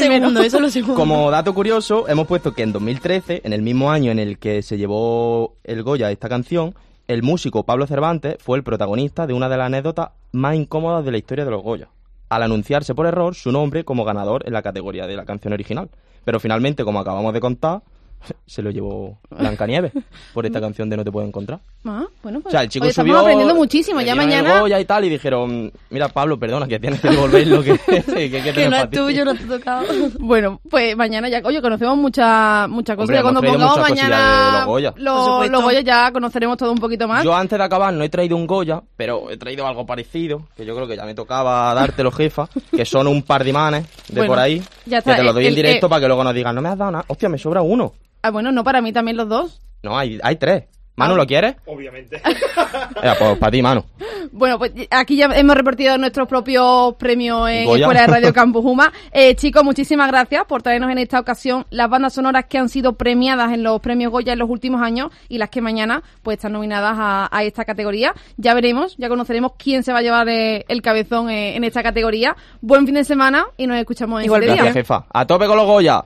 es lo segundo. Como dato curioso, hemos puesto que en 2013, en el mismo año en el que se llevó el Goya a esta canción, el músico Pablo Cervantes fue el protagonista de una de las anécdotas más incómodas de la historia de los Goya, al anunciarse por error su nombre como ganador en la categoría de la canción original. Pero finalmente, como acabamos de contar, se lo llevó Blancanieves por esta canción de No te puedo encontrar. Ah, bueno, pues. O sea, el chico estamos subió, aprendiendo muchísimo. Ya mañana. Goya y tal, y dijeron: mira, Pablo, perdona, que tienes que devolver lo que que no es tuyo, no te ha tocado. Bueno, pues mañana ya, oye, conocemos muchas cosas. Hombre, ya cuando pongamos mañana los Goya ya conoceremos todo un poquito más. Yo antes de acabar no he traído un Goya, pero he traído algo parecido, que yo creo que ya me tocaba dártelo, jefa, que son un par de imanes de por ahí, ya está, que te lo doy en directo para que luego nos digan: no me has dado nada. Hostia, me sobra uno. Ah, bueno, no, para mí también los 2. No, hay 3. Manu, ¿lo quieres? Obviamente. Pues para ti, Manu. Bueno, pues aquí ya hemos repartido nuestros propios premios en Escuela de Radio Campus UMA. Chicos, muchísimas gracias por traernos en esta ocasión las bandas sonoras que han sido premiadas en los premios Goya en los últimos años y las que mañana pues están nominadas a esta categoría. Ya veremos, ya conoceremos quién se va a llevar el cabezón en esta categoría. Buen fin de semana y nos escuchamos en 7 días. Gracias, jefa. A tope con los Goya.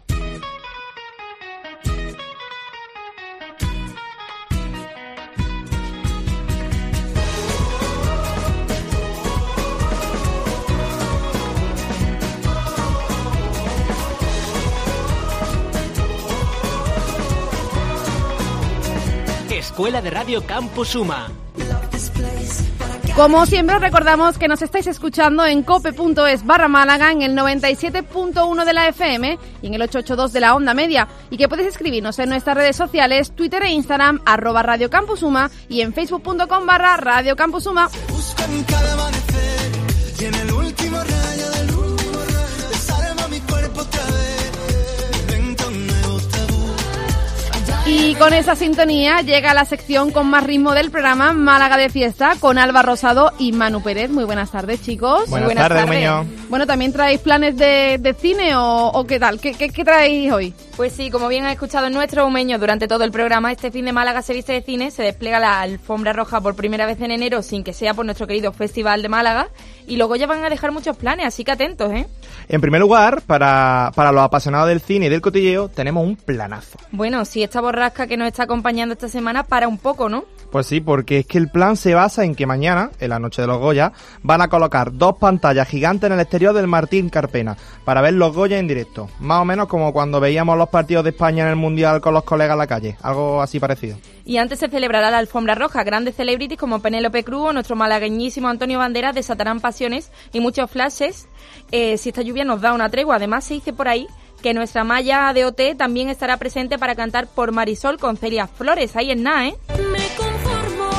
Escuela de Radio Campus UMA. Como siempre, os recordamos que nos estáis escuchando en cope.es/Málaga, en el 97.1 de la FM y en el 882 de la onda media, y que podéis escribirnos en nuestras redes sociales, Twitter e Instagram, @Radio Campus Uma, y en facebook.com/Radio Campus Uma. Buscan cada amanecer y en el último rayo de luz desarma mi cuerpo otra vez. Vente a un nuevo tabú. Y con esa sintonía llega la sección con más ritmo del programa, Málaga de Fiesta, con Alba Rosado y Manu Pérez. Muy buenas tardes, chicos. Buenas tardes. Bueno, ¿también traéis planes de cine o qué tal? ¿Qué traéis hoy? Pues sí, como bien ha escuchado nuestro Umeño durante todo el programa, este fin de Málaga se viste de cine, se despliega la alfombra roja por primera vez en enero, sin que sea por nuestro querido Festival de Málaga, y luego ya van a dejar muchos planes, así que atentos, ¿eh? En primer lugar, para los apasionados del cine y del cotilleo, tenemos un planazo. Bueno, si esta borrasca que nos está acompañando esta semana para un poco, ¿no? Pues sí, porque es que el plan se basa en que mañana, en la noche de los Goya, van a colocar 2 pantallas gigantes en el exterior del Martín Carpena para ver los Goya en directo. Más o menos como cuando veíamos los partidos de España en el Mundial con los colegas en la calle, algo así parecido. Y antes se celebrará la alfombra roja. Grandes celebrities como Penélope Cruz o nuestro malagueñísimo Antonio Banderas desatarán pasiones y muchos flashes si esta lluvia nos da una tregua. Además, se dice por ahí que nuestra Maya de OT también estará presente para cantar por Marisol con Celia Flores. Ahí es nada, ¿eh? Me conformo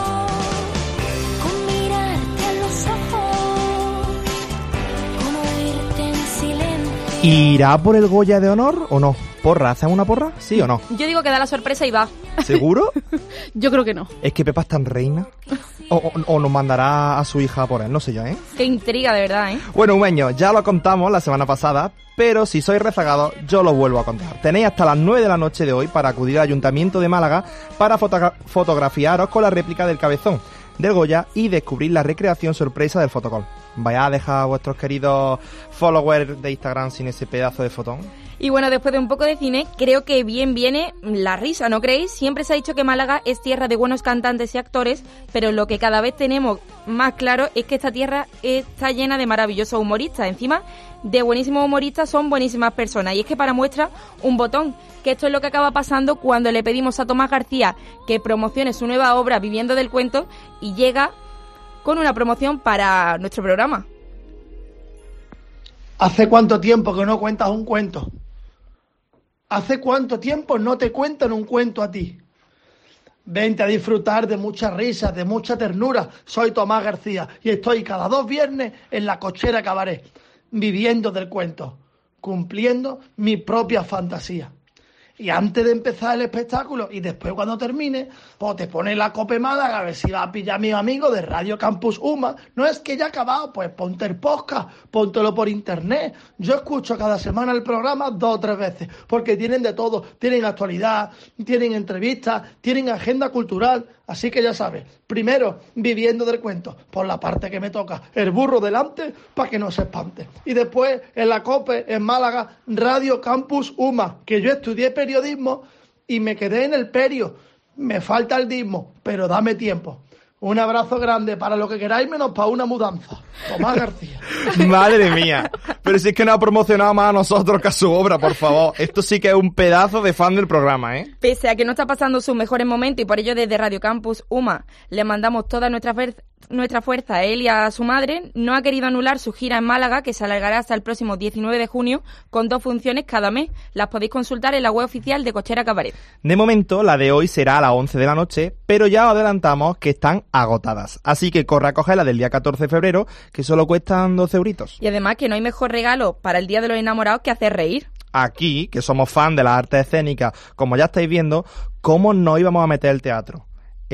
con mirarte a los ojos, con oírte en silencio. ¿Irá por el Goya de honor o no? ¿Porra? ¿Hacen una porra? ¿Sí o no? Yo digo que da la sorpresa y va. ¿Seguro? Yo creo que no. Es que Pepa es tan reina. O nos mandará a su hija por él, no sé yo, ¿eh? Qué intriga, de verdad, ¿eh? Bueno, Umeño, ya lo contamos la semana pasada, pero si sois rezagados, yo lo vuelvo a contar. Tenéis hasta las 9 de la noche de hoy para acudir al Ayuntamiento de Málaga para fotografiaros con la réplica del cabezón del Goya y descubrir la recreación sorpresa del fotocall. Vaya a dejar a vuestros queridos followers de Instagram sin ese pedazo de fotón. Y bueno, después de un poco de cine, creo que bien viene la risa, ¿no creéis? Siempre se ha dicho que Málaga es tierra de buenos cantantes y actores, pero lo que cada vez tenemos más claro es que esta tierra está llena de maravillosos humoristas. Encima de buenísimos humoristas son buenísimas personas. Y es que para muestra un botón, que esto es lo que acaba pasando cuando le pedimos a Tomás García que promocione su nueva obra Viviendo del Cuento y llega con una promoción para nuestro programa. ¿Hace cuánto tiempo que no cuentas un cuento? ¿Hace cuánto tiempo no te cuentan un cuento a ti? Vente a disfrutar de muchas risas, de mucha ternura. Soy Tomás García y estoy cada 2 viernes en la Cochera Cabaret, viviendo del cuento, cumpliendo mi propia fantasía. Y antes de empezar el espectáculo y después cuando termine, pues te pones la Cope Málaga a ver si va a pillar a mis amigos de Radio Campus Uma. No es que ya ha acabado, pues ponte el podcast, póntelo por internet. Yo escucho cada semana el programa 2 o 3 veces, porque tienen de todo. Tienen actualidad, tienen entrevistas, tienen agenda cultural. Así que ya sabes, primero, viviendo del cuento, por la parte que me toca, el burro delante, para que no se espante. Y después, en la COPE, en Málaga, Radio Campus Uma, que yo estudié periodismo y me quedé en el perio. Me falta el dismo, pero dame tiempo. Un abrazo grande para lo que queráis, menos para una mudanza. Tomás García. Madre mía. Pero si es que no ha promocionado más a nosotros que a su obra, por favor. Esto sí que es un pedazo de fan del programa, ¿eh? Pese a que no está pasando sus mejores momentos y por ello desde Radio Campus Uma le mandamos toda nuestra fuerza a él y a su madre, no ha querido anular su gira en Málaga, que se alargará hasta el próximo 19 de junio, con 2 funciones cada mes. Las podéis consultar en la web oficial de Cochera Cabaret. De momento, la de hoy será a las 11 de la noche, pero ya os adelantamos que están agotadas. Así que corre a cogerla del día 14 de febrero, que solo cuestan 12 euritos. Y además que no hay mejor regalo para el Día de los Enamorados que hacer reír. Aquí, que somos fan de las artes escénicas, como ya estáis viendo, ¿cómo no íbamos a meter el teatro?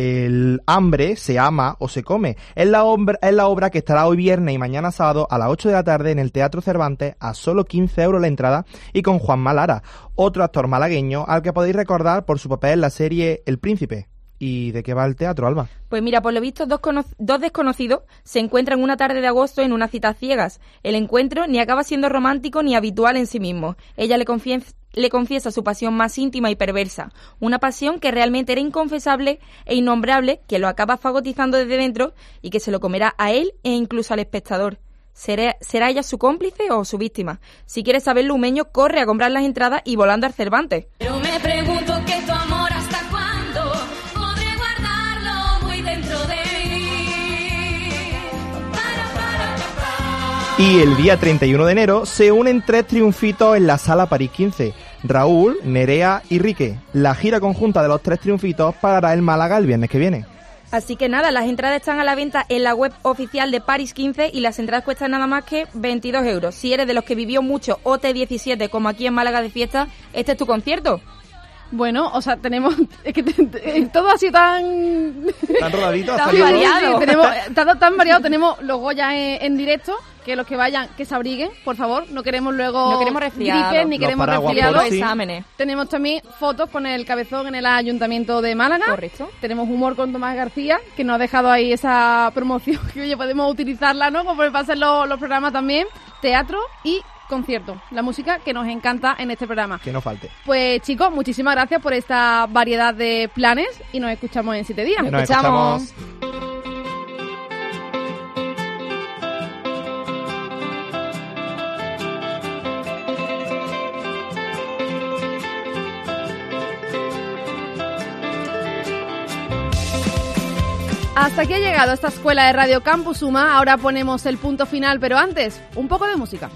El hambre se ama o se come. Es la obra que estará hoy viernes y mañana sábado a las 8 de la tarde en el Teatro Cervantes a solo 15 euros la entrada y con Juanma Lara, otro actor malagueño al que podéis recordar por su papel en la serie El Príncipe. ¿Y de qué va el teatro, Alba? Pues mira, por lo visto, dos desconocidos se encuentran una tarde de agosto en una cita ciegas. El encuentro ni acaba siendo romántico ni habitual en sí mismo. Ella le confiesa su pasión más íntima y perversa. Una pasión que realmente era inconfesable e innombrable, que lo acaba fagotizando desde dentro y que se lo comerá a él e incluso al espectador. ¿Será ella su cómplice o su víctima? Si quieres saberlo, Umeño, corre a comprar las entradas y volando al Cervantes. Pero me pregunto que tu amor hasta cuándo podré guardarlo muy dentro de mí. Y el día 31 de enero se unen 3 triunfitos en la Sala París 15. Raúl, Nerea y Rique. La gira conjunta de los 3 triunfitos parará en Málaga el viernes que viene. Así que nada, las entradas están a la venta en la web oficial de París 15 y las entradas cuestan nada más que 22 euros. Si eres de los que vivió mucho OT17 como aquí en Málaga de fiesta, este es tu concierto. Bueno, o sea, tenemos... Es que todo ha sido tan... Tan rodadito. Tan variado. Sí, tenemos, tan variado. Tenemos los Goya en directo, que los que vayan, que se abriguen, por favor. No queremos luego... No queremos resfriados. Gripes, ni queremos resfriados. Exámenes. Tenemos también fotos con el cabezón en el Ayuntamiento de Málaga. Correcto. Tenemos humor con Tomás García, que nos ha dejado ahí esa promoción, que oye, podemos utilizarla, ¿no? Como para hacer los programas también. Teatro y... concierto, la música que nos encanta en este programa. Que no falte. Pues chicos, muchísimas gracias por esta variedad de planes y nos escuchamos en 7 días. Nos escuchamos. Hasta aquí ha llegado esta escuela de Radio Campus Uma. Ahora ponemos el punto final, pero antes, un poco de música.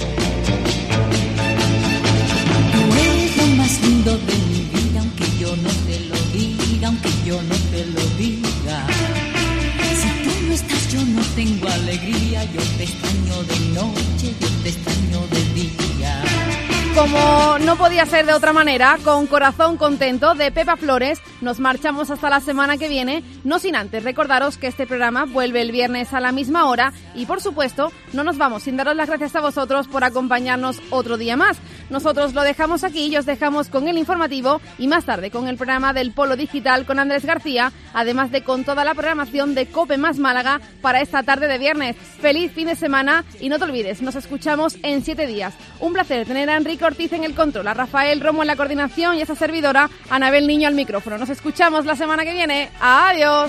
Más lindo de mi vida, aunque yo no te lo diga, aunque yo no te lo diga. Si tú no estás, yo no tengo alegría. Yo te extraño de noche, yo te extraño de día. Como no podía ser de otra manera, con Corazón Contento de Pepa Flores, nos marchamos hasta la semana que viene, no sin antes recordaros que este programa vuelve el viernes a la misma hora y, por supuesto, no nos vamos sin daros las gracias a vosotros por acompañarnos otro día más. Nosotros lo dejamos aquí y os dejamos con el informativo y más tarde con el programa del Polo Digital con Andrés García, además de con toda la programación de COPE más Málaga para esta tarde de viernes. ¡Feliz fin de semana! Y no te olvides, nos escuchamos en 7 días. Un placer tener a Enrique Ortiz en el control, a Rafael Romo en la coordinación y a esa servidora, Anabel Niño al micrófono. Nos escuchamos la semana que viene. ¡Adiós!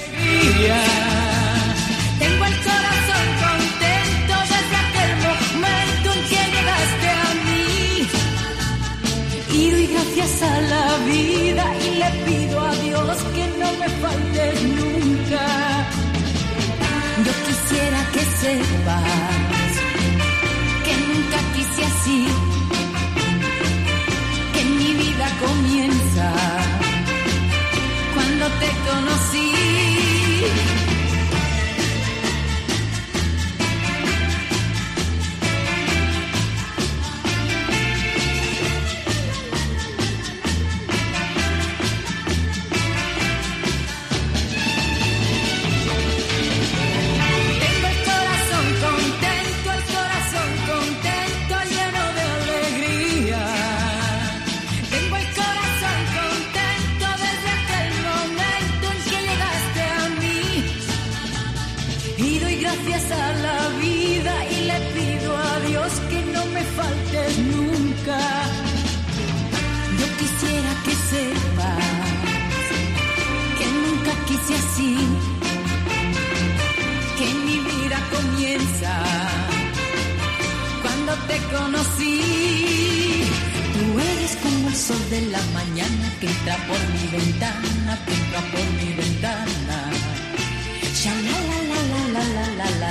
Tengo el corazón contento desde aquel momento en que llegaste a mí. Y doy gracias a la vida y le pido a Dios que no me faltes nunca. Yo quisiera que sepas que nunca quise así. Mi vida comienza cuando te conocí. Tengo el corazón contento, lleno de alegría. Tengo el corazón contento desde aquel momento en que llegaste a mí. Y doy gracias a la vida y le pido a Dios que no me faltes nunca. Yo quisiera que sepas que nunca quise así, que mi vida comienza cuando te conocí. Tú eres como el sol de la mañana que entra por mi ventana, que entra por mi ventana. Sha la la la la la la la.